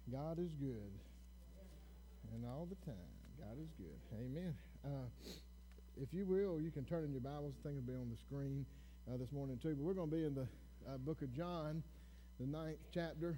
God is good. And all the time, God is good. Amen. If you will, you can turn in your Bibles. I think it'll be on the screen this morning too. But we're going to be in the book of John, the 9th chapter,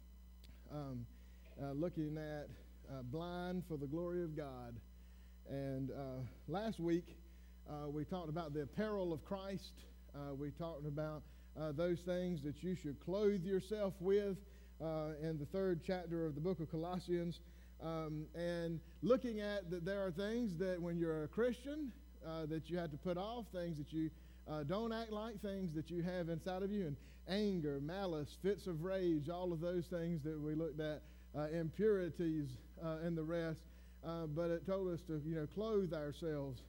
looking at blind for the glory of God. And last week, we talked about the apparel of Christ. We talked about those things that you should clothe yourself with in the 3rd chapter of the book of Colossians. And looking at that there are things that when you're a Christian that you have to put off, things that you don't act like, things that you have inside of you, and anger, malice, fits of rage, all of those things that we looked at, impurities and the rest. But it told us to, clothe ourselves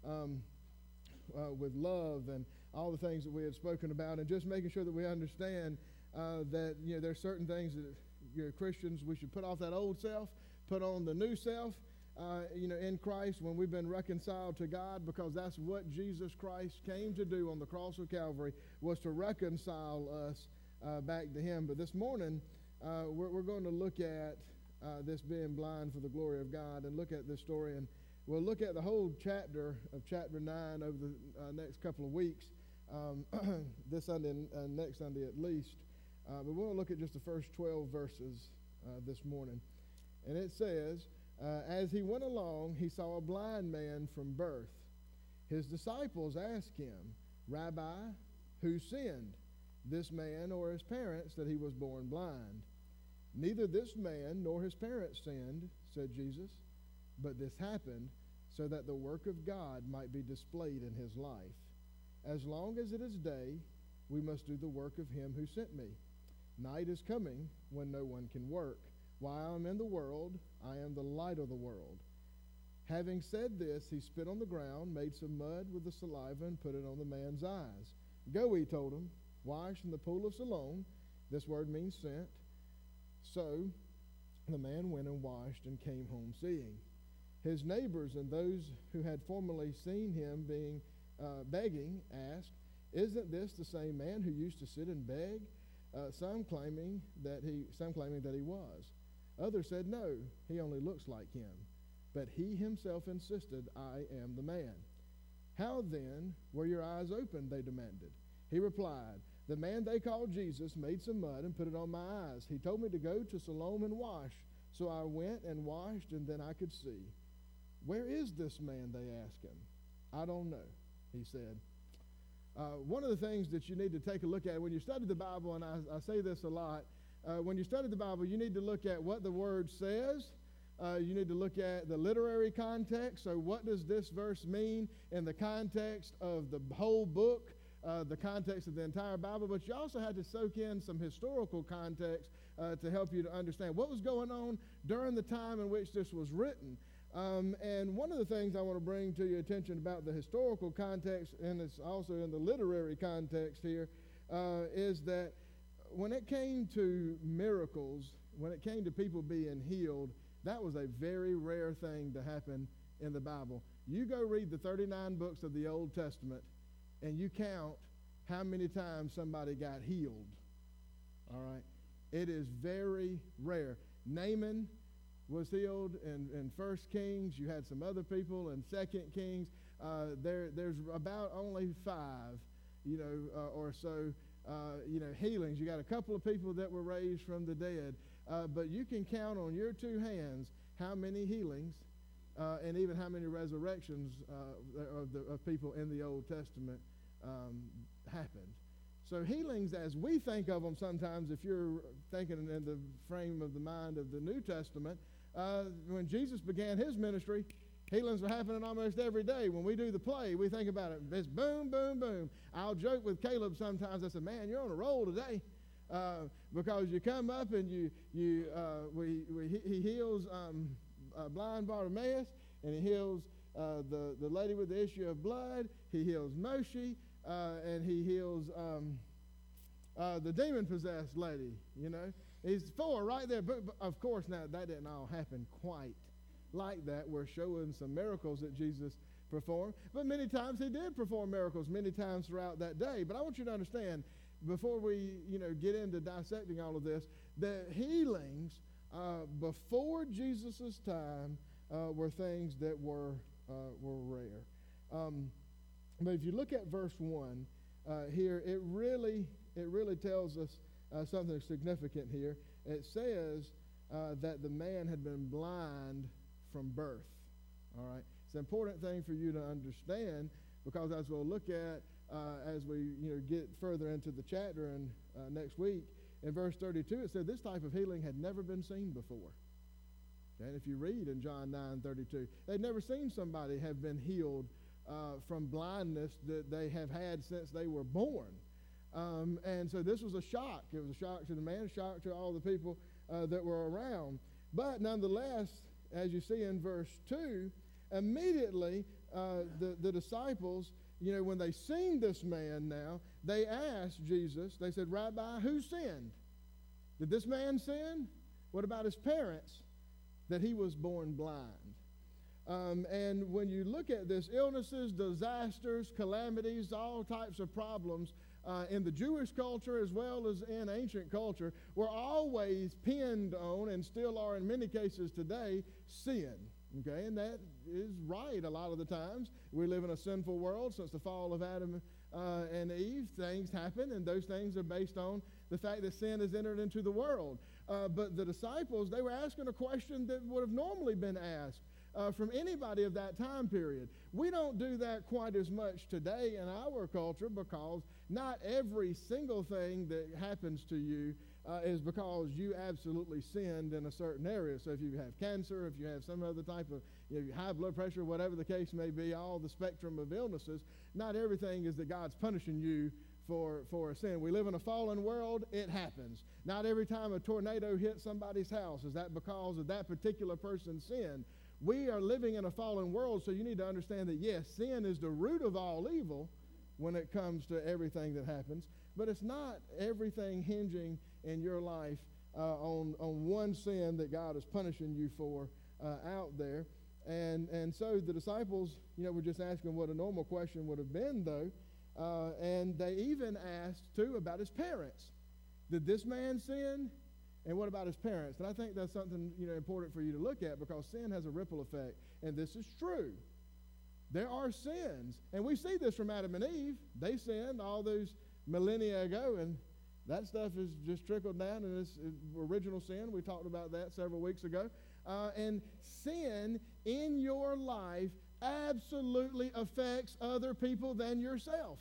with love and all the things that we had spoken about, and just making sure that we understand that there's certain things that Christians, we should put off that old self, put on the new self, in Christ when we've been reconciled to God, because that's what Jesus Christ came to do on the cross of Calvary, was to reconcile us back to Him. But this morning, we're going to look at this being blind for the glory of God, and look at this story, and we'll look at the whole chapter of chapter 9 over the next couple of weeks, this Sunday and next Sunday at least. But we'll look at just the first 12 verses this morning. And it says, as he went along, he saw a blind man from birth. His disciples asked him, Rabbi, who sinned, this man or his parents, that he was born blind? Neither this man nor his parents sinned, said Jesus, but this happened so that the work of God might be displayed in his life. As long as it is day, we must do the work of him who sent me. Night is coming when no one can work. While I am in the world, I am the light of the world. Having said this, he spit on the ground, made some mud with the saliva, and put it on the man's eyes. Go, he told him, wash in the pool of Siloam. This word means sent. So the man went and washed and came home seeing. His neighbors and those who had formerly seen him begging asked, Isn't this the same man who used to sit and beg? Some claiming that he was. Others said, No, he only looks like him. But he himself insisted, I am the man. How then were your eyes opened? They demanded. He replied, The man they called Jesus made some mud and put it on my eyes. He told me to go to Siloam and wash. So I went and washed, and then I could see. Where is this man? They asked him. I don't know, he said. One of the things that you need to take a look at when you study the Bible, and I say this a lot, when you study the Bible, you need to look at what the Word says. You need to look at the literary context. So what does this verse mean in the context of the whole book, the context of the entire Bible? But you also have to soak in some historical context to help you to understand what was going on during the time in which this was written. And one of the things I want to bring to your attention about the historical context, and it's also in the literary context here, is that when it came to miracles, when it came to people being healed, that was a very rare thing to happen in the Bible. You go read the 39 books of the Old Testament, and you count how many times somebody got healed. All right? It is very rare. Naaman was healed in 1 Kings. You had some other people in 2 Kings. There's about only 5, or so, healings. You got a couple of people that were raised from the dead. But you can count on your 2 hands how many healings and even how many resurrections of people in the Old Testament happened. So healings, as we think of them sometimes, if you're thinking in the frame of the mind of the New Testament, when Jesus began his ministry, healings were happening almost every day. When we do the play, we think about it. It's boom, boom, boom. I'll joke with Caleb sometimes. I said, man, you're on a roll today. Because you come up and he heals blind Bartimaeus, and he heals the lady with the issue of blood. He heals Moshe, and he heals the demon-possessed lady. He's 4 right there. But of course, now that didn't all happen quite like that. We're showing some miracles that Jesus performed, but many times he did perform miracles many times throughout that day. But I want you to understand, before we get into dissecting all of this, the healings before Jesus' time were things that were rare. But if you look at verse 1 here, it really tells us something significant here. It says that the man had been blind from birth. All right, it's an important thing for you to understand, because as we'll look at as we get further into the chapter and next week, in verse 32 it said this type of healing had never been seen before. Okay? And if you read in John 9:32, they'd never seen somebody have been healed from blindness that they have had since they were born. And so this was a shock. It was a shock to the man, a shock to all the people that were around. But nonetheless, as you see in verse 2, immediately the disciples, when they seen this man now, they asked Jesus, they said, "Rabbi, who sinned? Did this man sin? What about his parents, that he was born blind?" And when you look at this, illnesses, disasters, calamities, all types of problems in the Jewish culture as well as in ancient culture were always pinned on, and still are in many cases today, sin. Okay, and that is right a lot of the times. We live in a sinful world. Since the fall of Adam and Eve, things happen, and those things are based on the fact that sin has entered into the world. But the disciples, they were asking a question that would have normally been asked from anybody of that time period. We don't do that quite as much today in our culture, because not every single thing that happens to you is because you absolutely sinned in a certain area. So if you have cancer, if you have some other type of high blood pressure, whatever the case may be, all the spectrum of illnesses, not everything is that God's punishing you for a sin. We live in a fallen world. It happens. Not every time a tornado hits somebody's house is that because of that particular person's sin. We are living in a fallen world, so you need to understand that, yes, sin is the root of all evil when it comes to everything that happens, but it's not everything hinging in your life on one sin that God is punishing you for out there. And so the disciples, were just asking what a normal question would have been, though, and they even asked, too, about his parents. Did this man sin? And what about his parents? And I think that's something important for you to look at, because sin has a ripple effect, and this is true. There are sins, and we see this from Adam and Eve. They sinned all those millennia ago, and that stuff is just trickled down, and it's original sin. We talked about that several weeks ago. And sin in your life absolutely affects other people than yourself.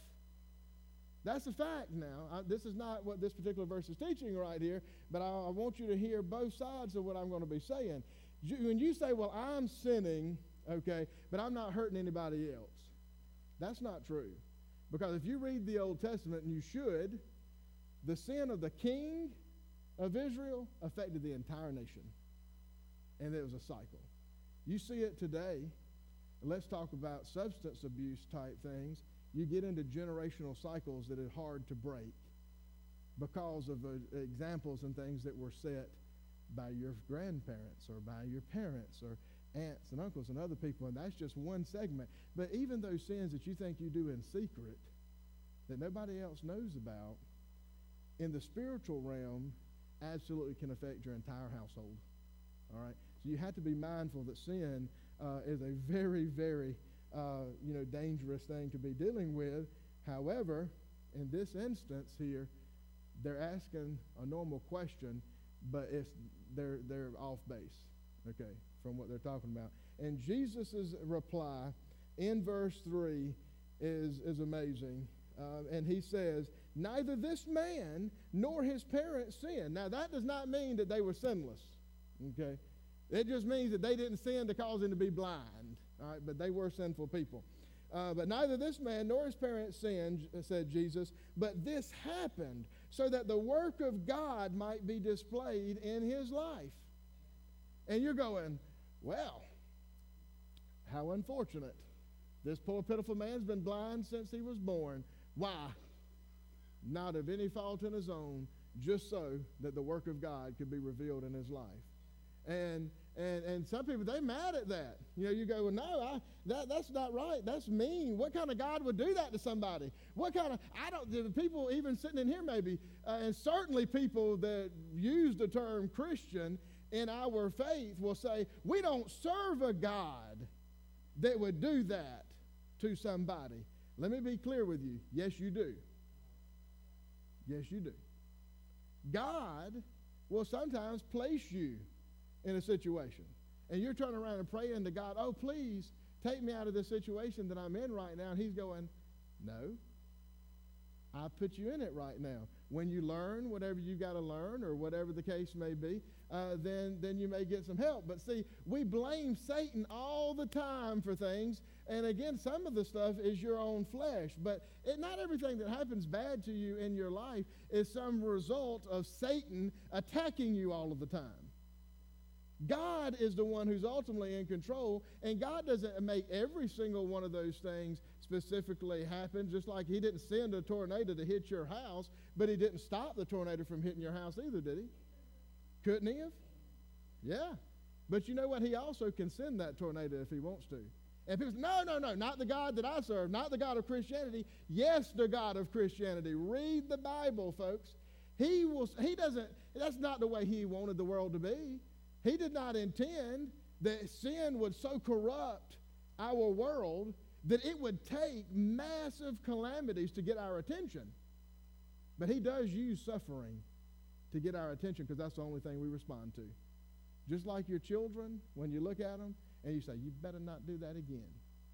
That's a fact now. This is not what this particular verse is teaching right here, but I want you to hear both sides of what I'm going to be saying. When you say, well, I'm sinning, okay, but I'm not hurting anybody else, that's not true. Because if you read the Old Testament, and you should, the sin of the king of Israel affected the entire nation. And it was a cycle. You see it today. Let's talk about substance abuse type things. You get into generational cycles that are hard to break because of examples and things that were set by your grandparents or by your parents or aunts and uncles and other people, and that's just one segment. But even those sins that you think you do in secret that nobody else knows about, in the spiritual realm, absolutely can affect your entire household. All right? So you have to be mindful that sin is a very, very dangerous thing to be dealing with. However, in this instance here, they're asking a normal question, but they're off base, okay, from what they're talking about. And Jesus' reply in verse 3 is amazing. And he says, neither this man nor his parents sinned. Now, that does not mean that they were sinless, okay? It just means that they didn't sin to cause him to be blind, all right? But they were sinful people. But neither this man nor his parents sinned, said Jesus, but this happened so that the work of God might be displayed in his life. And you're going, well, how unfortunate. This poor pitiful man's been blind since he was born. Why? Not of any fault in his own, just so that the work of God could be revealed in his life. And some people, they're mad at that. You go, well, no, that's not right. That's mean. What kind of God would do that to somebody? The people even sitting in here maybe, and certainly people that use the term Christian in our faith will say, we don't serve a God that would do that to somebody. Let me be clear with you. Yes, you do. Yes, you do. God will sometimes place you in a situation, and you're turning around and praying to God, oh, please take me out of this situation that I'm in right now. And he's going, no, I put you in it right now. When you learn whatever you got to learn, or whatever the case may be, then you may get some help. But see, we blame Satan all the time for things. And again, some of the stuff is your own flesh. But not everything that happens bad to you in your life is some result of Satan attacking you all of the time. God is the one who's ultimately in control, and God doesn't make every single one of those things specifically happen, just like he didn't send a tornado to hit your house, but he didn't stop the tornado from hitting your house either, did he? Couldn't he have? Yeah. But you know what? He also can send that tornado if he wants to. And people say, no, not the God that I serve, not the God of Christianity. Yes, the God of Christianity. Read the Bible, folks. That's not the way he wanted the world to be. He did not intend that sin would so corrupt our world that it would take massive calamities to get our attention. But he does use suffering to get our attention, because that's the only thing we respond to. Just like your children, when you look at them and you say, you better not do that again.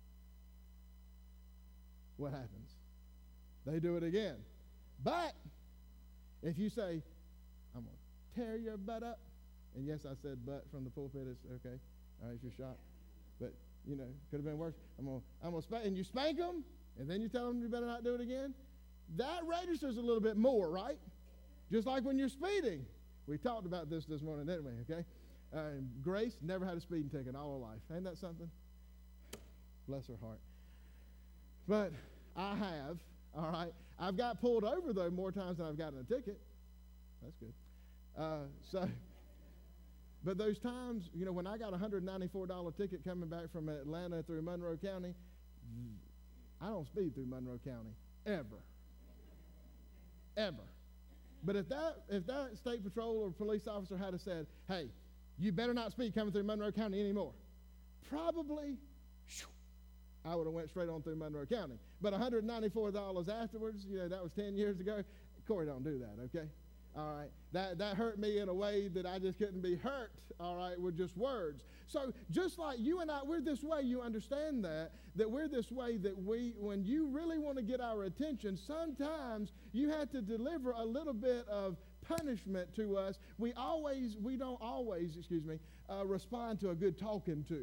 What happens? They do it again. But if you say, I'm going to tear your butt up, and yes, I said butt from the pulpit. It's okay. All right, you're shocked. But, could have been worse. I'm gonna spank, and you spank them, and then you tell them you better not do it again. That registers a little bit more, right? Just like when you're speeding. We talked about this morning, didn't we? Okay. Grace never had a speeding ticket all her life. Ain't that something? Bless her heart. But I have. All right. I've got pulled over though more times than I've gotten a ticket. That's good. But those times, when I got a $194 ticket coming back from Atlanta through Monroe County, I don't speed through Monroe County, ever. Ever. But if that state patrol or police officer had said, hey, you better not speed coming through Monroe County anymore, probably, I would have went straight on through Monroe County. But $194 afterwards, that was 10 years ago. Corey, don't do that, okay? All right, that hurt me in a way that I just couldn't be hurt, all right, with just words. So just like you and I, we're this way, you understand that we're this way, that when you really want to get our attention, sometimes you have to deliver a little bit of punishment to us. We don't always respond to a good talking to.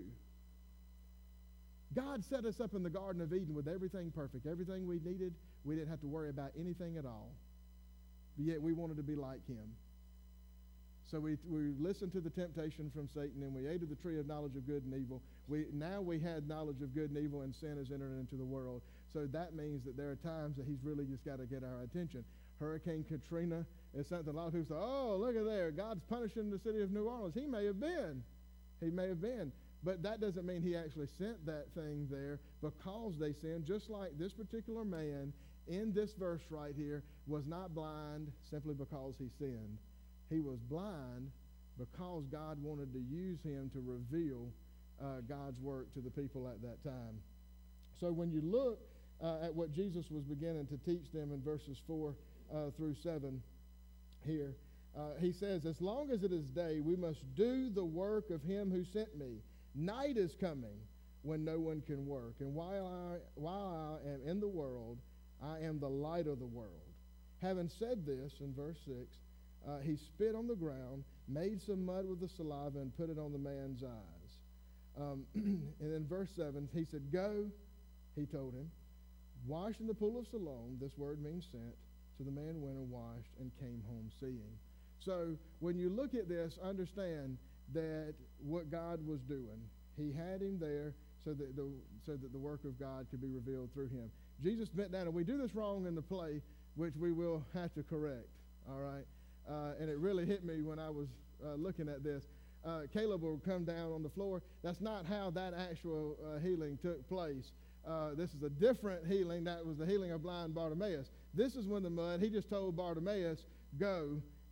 God set us up in the Garden of Eden with everything perfect, everything we needed. We didn't have to worry about anything at all. But yet we wanted to be like him. So we listened to the temptation from Satan, and we ate of the tree of knowledge of good and evil. Now we had knowledge of good and evil, and sin has entered into the world. So that means that there are times that he's really just got to get our attention. Hurricane Katrina is something a lot of people say, oh, look at there, God's punishing the city of New Orleans. He may have been. But that doesn't mean he actually sent that thing there because they sinned, just like this particular man in this verse right here was not blind simply because he sinned. He was blind because God wanted to use him to reveal God's work to the people at that time. So when you look at what Jesus was beginning to teach them in verses 4 through 7 here, he says, as long as it is day, we must do the work of him who sent me. Night is coming when no one can work. And while I am in the world, I am the light of the world. Having said this, in verse 6, he spit on the ground, made some mud with the saliva, and put it on the man's eyes. And in verse 7, he said, go, he told him, wash in the pool of Siloam. This word means sent. So the man went and washed and came home seeing. So when you look at this, understand that what God was doing, he had him there so that the work of God could be revealed through him. Jesus bent down, and we do this wrong in the play, which we will have to correct, all right? And it really hit me when I was looking at this. Caleb will come down on the floor. That's not how that actual healing took place. This is a different healing. That was the healing of blind Bartimaeus. This is when the mud, he just told Bartimaeus, go,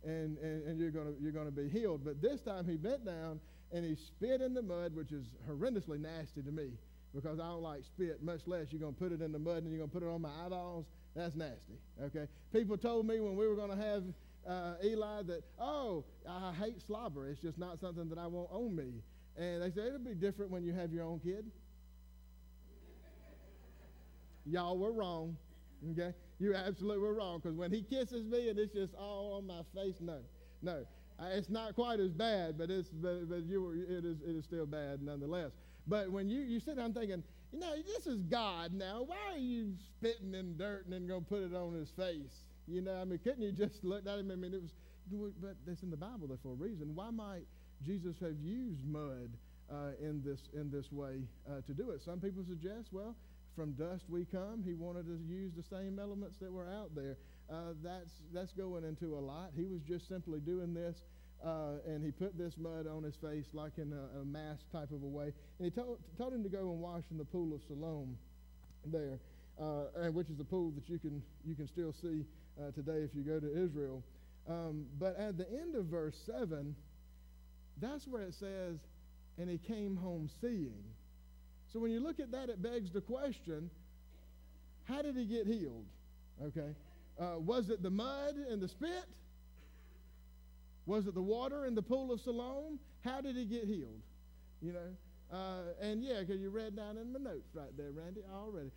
and you're gonna be healed. But this time he bent down and he spit in the mud, which is horrendously nasty to me because I don't like spit, much less you're going to put it in the mud and you're going to put it on my eyeballs. That's nasty, okay? People told me when we were going to have Eli that, oh, I hate slobber. It's just not something that I want on me. And they said it'll be different when you have your own kid. Y'all were wrong, okay? You absolutely were wrong because when he kisses me and it's just all on my face, no. It's not quite as bad, but it is still bad nonetheless. But when you sit down thinking, this is God now. Why are you spitting in dirt and then going to put it on his face? Couldn't you just look at him? But that's in the Bible there for a reason. Why might Jesus have used mud in this way to do it? Some people suggest, well, from dust we come. He wanted to use the same elements that were out there. That's going into a lot. He was just simply doing this, and he put this mud on his face like in a mass type of a way. And he told him to go and wash in the pool of Siloam there, which is a pool that you can still see today if you go to Israel. But at the end of verse 7, that's where it says, and he came home seeing. So when you look at that, it begs the question, how did he get healed? Okay. Was it the mud and the spit? Was it the water in the pool of Siloam? How did he get healed? And yeah, because you read down in my notes right there, Randy, already.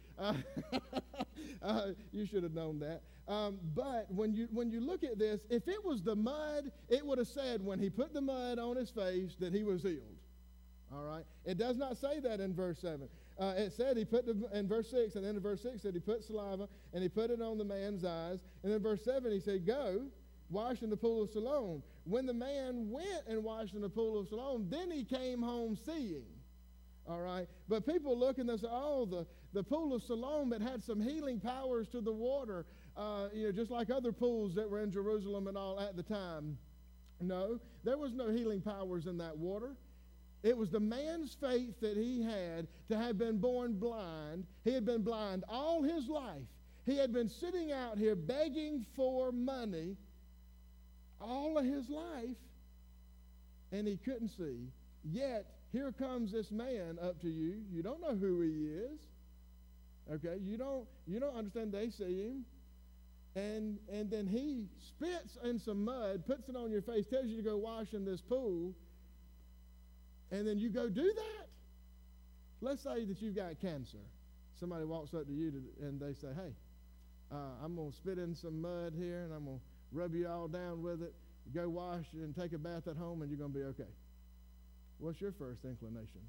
You should have known that. But when you look at this, if it was the mud, it would have said when he put the mud on his face that he was healed. All right? It does not say that in verse 7. It said he put in verse 6, and then in verse 6 said he put saliva, and he put it on the man's eyes. And in verse 7 he said, go, wash in the pool of Siloam. When the man went and washed in the pool of Siloam, then he came home seeing. All right? But people look and they say, oh, the pool of Siloam, it had some healing powers to the water, just like other pools that were in Jerusalem and all at the time. No, there was no healing powers in that water. It was the man's faith that he had to have been born blind. He had been blind all his life. He had been sitting out here begging for money all of his life, and he couldn't see. Yet, here comes this man up to you. You don't know who he is. Okay? You don't understand they see him. And then he spits in some mud, puts it on your face, tells you to go wash in this pool, and then you go do that? Let's say that you've got cancer. Somebody walks up to you and they say, hey, I'm going to spit in some mud here, and I'm going to rub you all down with it. You go wash and take a bath at home, and you're going to be okay. What's your first inclination?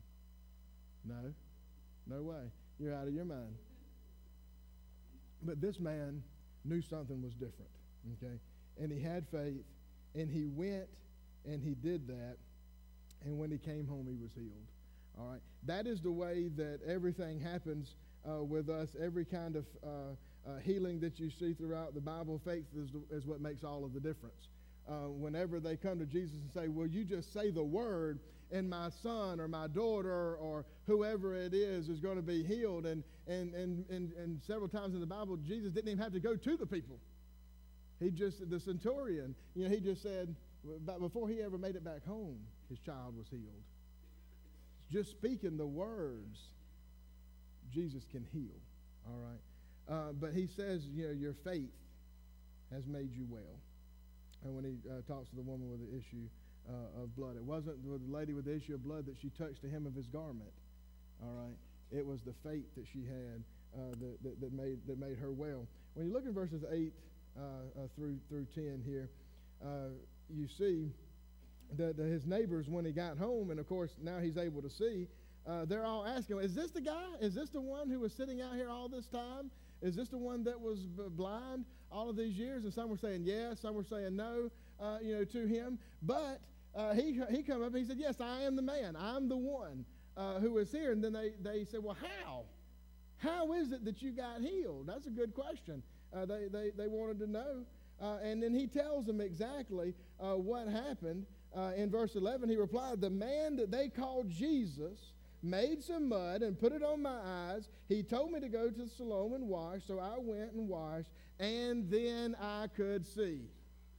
No way. You're out of your mind. But this man knew something was different, okay? And he had faith, and he went and he did that. And when he came home, he was healed. All right? That is the way that everything happens with us. Every kind of healing that you see throughout the Bible, faith is what makes all of the difference. Whenever they come to Jesus and say, well, you just say the word, and my son or my daughter or whoever it is going to be healed. And several times in the Bible, Jesus didn't even have to go to the people. The centurion, he just said, before he ever made it back home, his child was healed. Just speaking the words, Jesus can heal. All right? But he says, your faith has made you well. And when he talks to the woman with the issue of blood, it wasn't the lady with the issue of blood that she touched the hem of his garment. All right? It was the faith that she had that made her well. When you look in verses 8 through 10 here, you see that his neighbors, when he got home, and of course now he's able to see, they're all asking him, is this the guy? Is this the one who was sitting out here all this time? Is this the one that was blind all of these years? And some were saying yes, some were saying no, to him. But he come up and he said, yes, I am the man. I'm the one who is here. And then they said, well, how? How is it that you got healed? That's a good question. They wanted to know. And then he tells them exactly what happened. In verse 11, he replied, the man that they called Jesus made some mud and put it on my eyes. He told me to go to Siloam and wash, so I went and washed, and then I could see.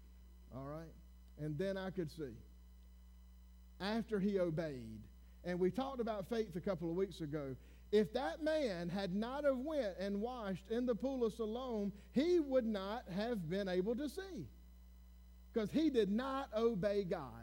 all right? And then I could see. After he obeyed. And we talked about faith a couple of weeks ago. If that man had not have went and washed in the pool of Siloam, he would not have been able to see. Because he did not obey God.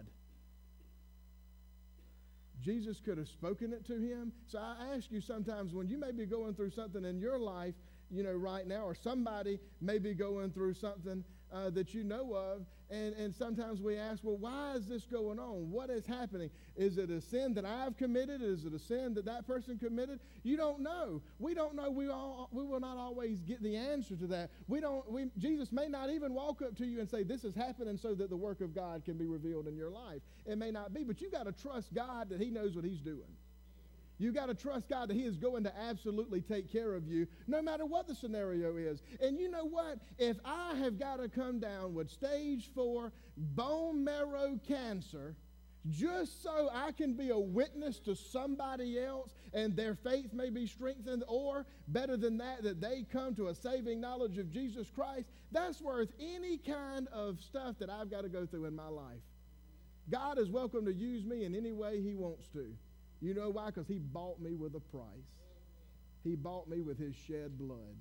Jesus could have spoken it to him. So I ask you sometimes when you may be going through something in your life, right now, or somebody may be going through something that you know of, and sometimes we ask, well, why is this going on? What is happening? Is it a sin that I've committed? Is it a sin that person committed? You don't know. We don't know. We will not always get the answer to that. Jesus may not even walk up to you and say, this is happening so that the work of God can be revealed in your life. It may not be, but you got to trust God that he knows what he's doing. You got to trust God that he is going to absolutely take care of you no matter what the scenario is. And you know what? If I have got to come down with stage 4 bone marrow cancer just so I can be a witness to somebody else and their faith may be strengthened, or better than that they come to a saving knowledge of Jesus Christ, that's worth any kind of stuff that I've got to go through in my life. God is welcome to use me in any way he wants to. You know why? Because he bought me with a price. He bought me with his shed blood.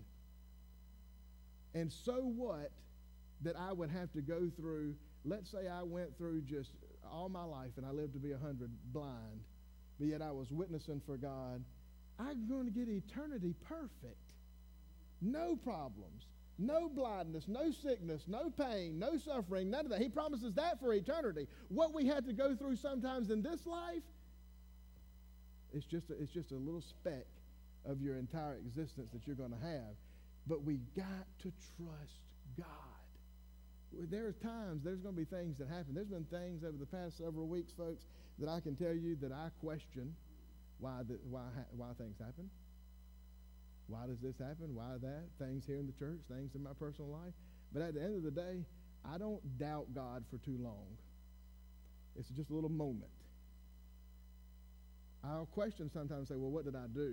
And so what that I would have to go through, let's say I went through just all my life and I lived to be 100 blind, but yet I was witnessing for God, I'm going to get eternity perfect. No problems, no blindness, no sickness, no pain, no suffering, none of that. He promises that for eternity. What we had to go through sometimes in this life, it's just a little speck of your entire existence that you're going to have. But we got to trust God. There's times, there's going to be things that happen. There's been things over the past several weeks, folks, that I can tell you that I question why things happen. Why does this happen? Why that? Things here in the church, things in my personal life. But at the end of the day, I don't doubt God for too long. It's just a little moment. I'll question sometimes and say, well, what did I do?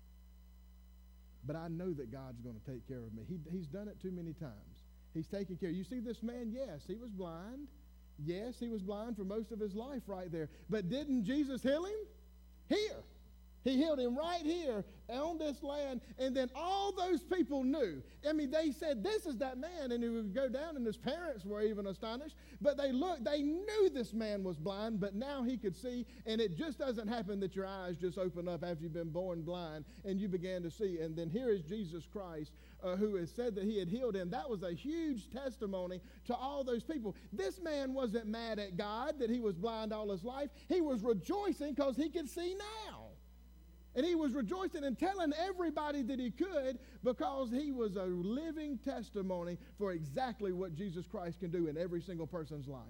But I know that God's going to take care of me. He's done it too many times. He's taken care. You see this man? Yes, he was blind. Yes, he was blind for most of his life right there. But didn't Jesus heal him? Here. He healed him right here on this land, and then all those people knew. I mean, they said, this is that man, and he would go down, and his parents were even astonished. But they knew this man was blind, but now he could see, and it just doesn't happen that your eyes just open up after you've been born blind, and you began to see. And then here is Jesus Christ, who has said that he had healed him. That was a huge testimony to all those people. This man wasn't mad at God that he was blind all his life. He was rejoicing because he could see now. And he was rejoicing and telling everybody that he could because he was a living testimony for exactly what Jesus Christ can do in every single person's life.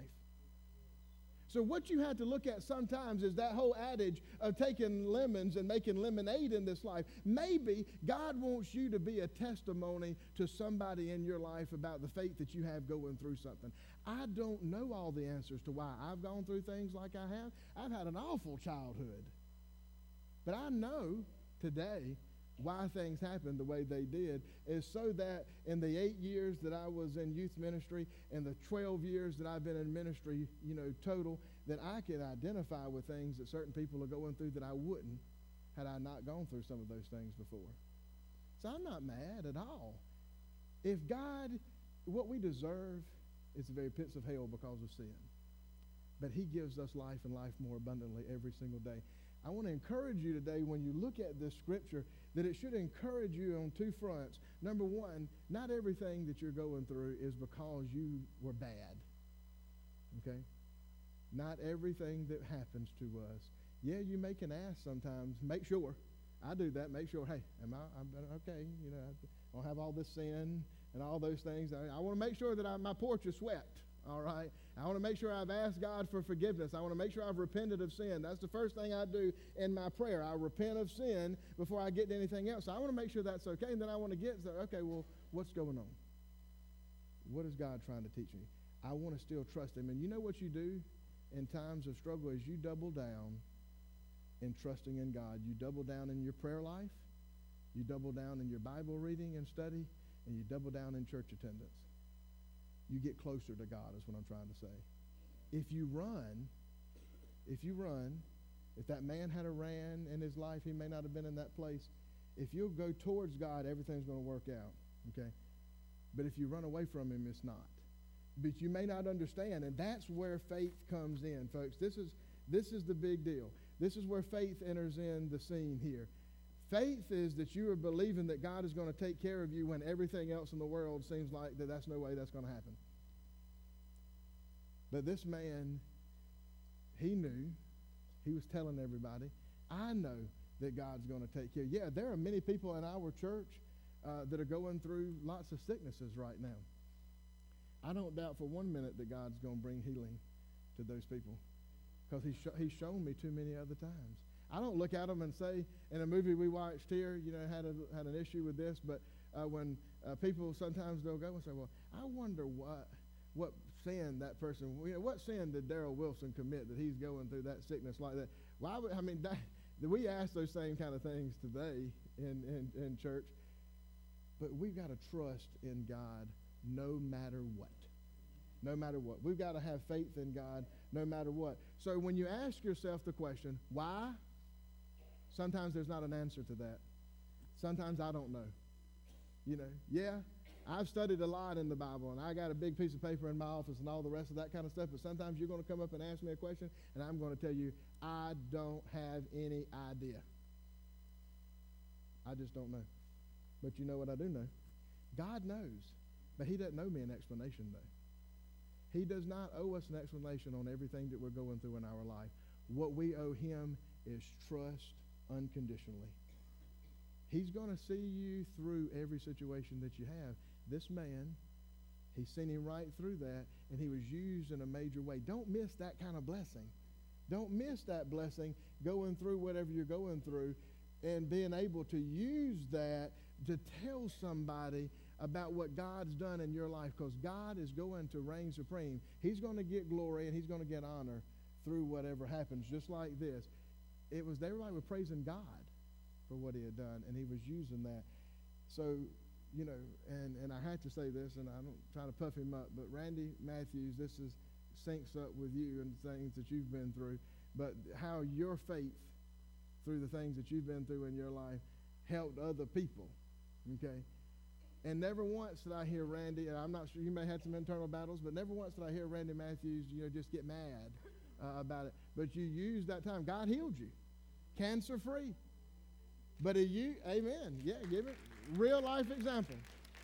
So what you have to look at sometimes is that whole adage of taking lemons and making lemonade in this life. Maybe God wants you to be a testimony to somebody in your life about the faith that you have going through something. I don't know all the answers to why I've gone through things like I have. I've had an awful childhood. But I know today why things happened the way they did is so that in the 8 years that I was in youth ministry and the 12 years that I've been in ministry, total, that I can identify with things that certain people are going through that I wouldn't had I not gone through some of those things before. So I'm not mad at all. If God, what we deserve is the very pits of hell because of sin. But he gives us life and life more abundantly every single day. I want to encourage you today when you look at this scripture that it should encourage you on two fronts. Number one, not everything that you're going through is because you were bad. Okay? Not everything that happens to us. Yeah, you make an ass sometimes. Make sure. I do that. Make sure, hey, I'm okay? I don't have all this sin and all those things. I want to make sure that my porch is swept. All right? I want to make sure I've asked God for forgiveness. I want to make sure I've repented of sin. That's the first thing I do in my prayer. I repent of sin before I get to anything else. So I want to make sure that's okay. And then I want to get, okay, well, what's going on? What is God trying to teach me? I want to still trust him. And you know what you do in times of struggle is you double down in trusting in God. You double down in your prayer life. You double down in your Bible reading and study. And you double down in church attendance. you get closer to God, is what I'm trying to say. If you run, if that man had a ran in his life, he may not have been in that place. If you'll go towards God, everything's going to work out, okay? But if you run away from him, it's not. But you may not understand, and that's where faith comes in, folks. This is the big deal. This is where faith enters in the scene here. Faith is that you are believing that God is going to take care of you when everything else in the world seems like that's no way that's going to happen. But this man, he knew. He was telling everybody, I know that God's going to take care. Yeah, there are many people in our church that are going through lots of sicknesses right now. I don't doubt for 1 minute that God's going to bring healing to those people, because he's shown me too many other times. I don't look at them and say, in a movie we watched here, had an issue with this, but when people sometimes they'll go and say, well, I wonder what sin that person, what sin did Darrell Wilson commit that he's going through that sickness like that? Why would, we ask those same kind of things today in church, but we've got to trust in God no matter what. No matter what. We've got to have faith in God no matter what. So when you ask yourself the question, why? Sometimes there's not an answer to that. Sometimes I don't know. Yeah, I've studied a lot in the Bible, and I got a big piece of paper in my office and all the rest of that kind of stuff, but sometimes you're going to come up and ask me a question, and I'm going to tell you, I don't have any idea. I just don't know. But you know what I do know? God knows, but he doesn't owe me an explanation, though. He does not owe us an explanation on everything that we're going through in our life. What we owe him is trust unconditionally. He's going to see you through every situation that you have. This man, he's seen him right through that, and he was used in a major way. Don't miss that kind of blessing. Don't miss that blessing going through whatever you're going through and being able to use that to tell somebody about what God's done in your life, because God is going to reign supreme. He's going to get glory and he's going to get honor through whatever happens, just like this. Everybody was praising God for what he had done, and he was using that. So, and I had to say this, and I'm trying to puff him up, but Randy Matthews, this syncs up with you and things that you've been through, but how your faith through the things that you've been through in your life helped other people, okay? And never once did I hear Randy, and I'm not sure, you may have some internal battles, but never once did I hear Randy Matthews, just get mad about it. But you used that time. God healed you, cancer-free. But amen, yeah, give it. Real life example.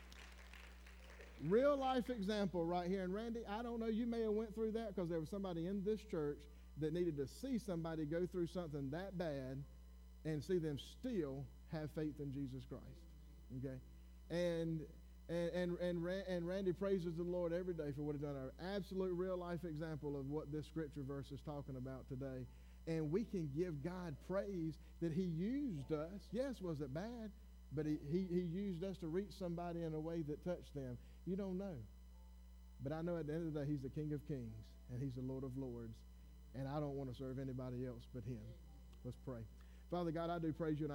Real life example right here. And Randy, I don't know, you may have went through that because there was somebody in this church that needed to see somebody go through something that bad and see them still have faith in Jesus Christ, okay? And Randy praises the Lord every day for what he's done. An absolute real life example of what this scripture verse is talking about today. And we can give God praise that he used us. Yes, was it bad? But he used us to reach somebody in a way that touched them. You don't know. But I know at the end of the day, he's the King of Kings and he's the Lord of Lords. And I don't want to serve anybody else but him. Let's pray. Father God, I do praise you.